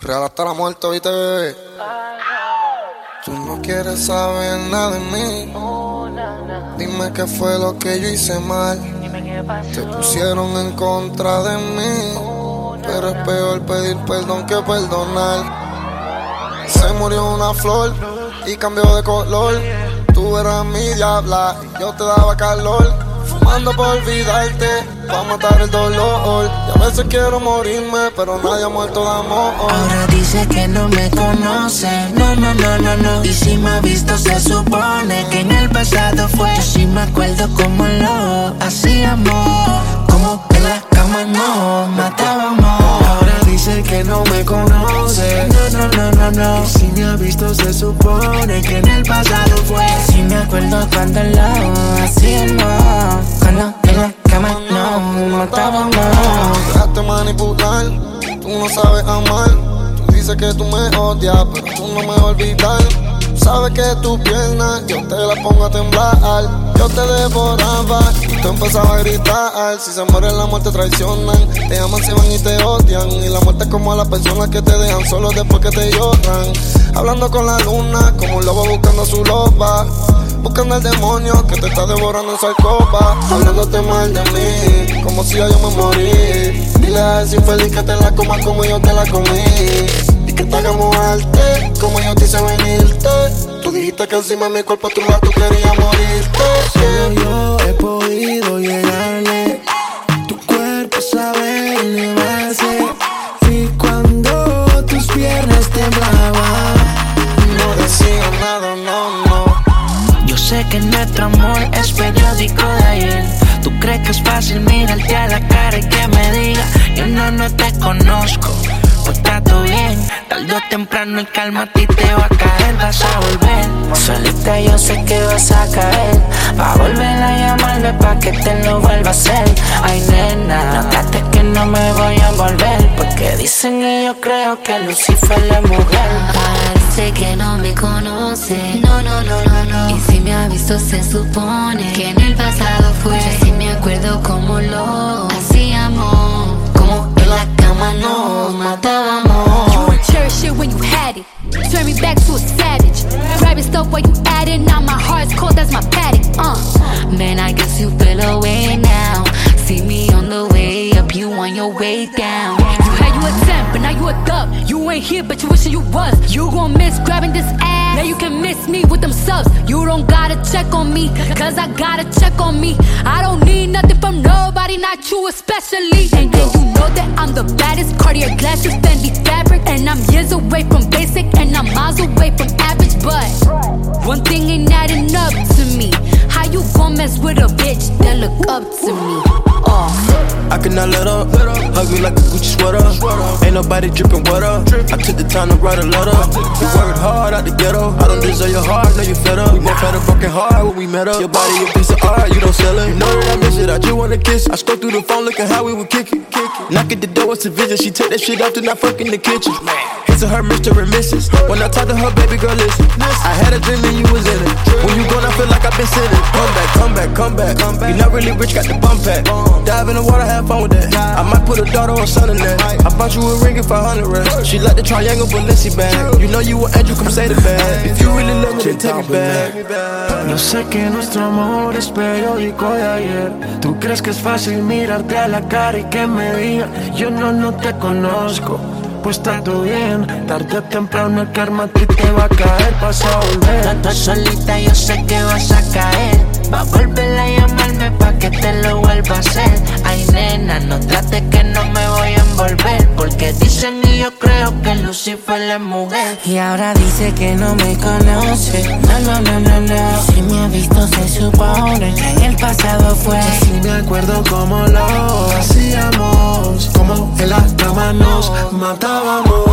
Real hasta la muerte, ¿viste, bebé? Tú no quieres saber nada de mí. Dime qué fue lo que yo hice mal. Te pusieron en contra de mí, pero es peor pedir perdón que perdonar. Se murió una flor y cambió de color. Tú eras mi diabla y yo te daba calor. Fumando por olvidarte, pa' matar el dolor. Y a veces quiero morirme, pero nadie ha muerto de amor. Ahora dice que no me conoce, no. Y si me ha visto se supone que en el pasado fue. Yo sí me acuerdo cómo lo hacíamos, como en la cama nos matábamos. Ahora dice que no me conoce, no. Y si me ha visto se supone que en el pasado fue. Yo sí me acuerdo cuando lo hacíamos, cuando en la cama nos matábamos. Dejaste manipular, tú no sabes amar. Tú dices que tú me odias, pero tú no me vas a olvidar. Sabes que tu pierna yo te la pongo a temblar. Yo te devoraba y tú empezabas a gritar. Si se mueren la muerte traicionan, te aman, se van y te odian. Y la muerte es como a las personas que te dejan solo después que te lloran. Hablando con la luna como un lobo buscando a su loba. Buscando al demonio que te está devorando en su alcoba. Hablándote mal de mí, como si yo me morí. Dile a ese infeliz que te la comas como yo te la comí. Y que te hagamos arte, como yo te hice venirte. Tú dijiste que encima de mi cuerpo tú querías morirte. Solo yo he podido llegarle. Tu cuerpo sabe elevarse. Y cuando tus piernas temblaban, no decía nada, no. Yo sé que nuestro amor es periódico de ayer. Tú crees que es fácil mirarte a la cara y que me diga yo no te conozco. Pues está todo bien, tarde o temprano el calma a ti te va a caer, vas a volver. Solita yo sé que vas a caer, va a volver a llamarme pa' que te lo vuelva a hacer. Ay nena, no trates que no me voy a envolver, porque dicen y yo creo que Lucifer es mujer. Parece que no me conoce, no. Y si me ha visto se supone que en el pasado fue. Yo sí me acuerdo cómo lo hacíamos, como en la cama nos matábamos. You would cherish it when you had it, turn me back to a savage. Grabbing stuff while you at it, now my heart's cold as my paddock. Man, I guess you feel away now. See me on the way up, you on your way down. You had you a 10, but now you a dub. You ain't here, but you wishing you was. You gon' miss grabbing this ass, now you can miss me with them subs. You don't gotta check on me, cause I gotta check on me. I don't need nothing from nobody, not you especially. And then you know that I'm the baddest. Cartier glasses, Fendi fabric. And I'm years away from basic, and I'm miles away from average. But one thing ain't adding up to me. How you gon' mess with a bitch that look up to me? I cannot let up, hug me like a Gucci sweater. Ain't nobody dripping water. I took the time to write a letter. We worked hard out the ghetto. I don't deserve your heart, no you fed up. We both had a broken heart when we met up. Your body a piece of art, you don't sell it. You know that I miss it, I just wanna kiss it. I scroll through the phone looking how we would kick it. Knock at the door, it's a vision. She take that shit off, then I fuck in the kitchen. Hits of her Mr. and Mrs. When I talk to her, baby girl, listen. I had a dream and you was in it. When you gone, I feel like I've been sitting. Come back. You not really rich, got the bump pack. Dive in the water, have fun with that. I might put a daughter or son in that. I bought you a ring if 100 rest. She like the triangle Balenci bag. You know you an angel, come say the bag. If you really love me, then take me back. Yo sé que nuestro amor es periódico de ayer. Tú crees que es fácil mirarte a la cara y que me diga yo no te conozco. Pues está todo bien, tarde o temprano el karma a ti te va a caer, vas a volver. Tanto solita yo sé que vas a caer, va a volver a llamarme pa' que te lo vuelva a hacer. Ay nena, no trates que no me voy a envolver, porque dicen y yo creo que Lucifer es mujer. Y ahora dice que no me conoce, no. Y si me ha visto se supone que en el pasado fue. Yo sí me acuerdo cómo lo hacíamos, como en la cama nos matábamos.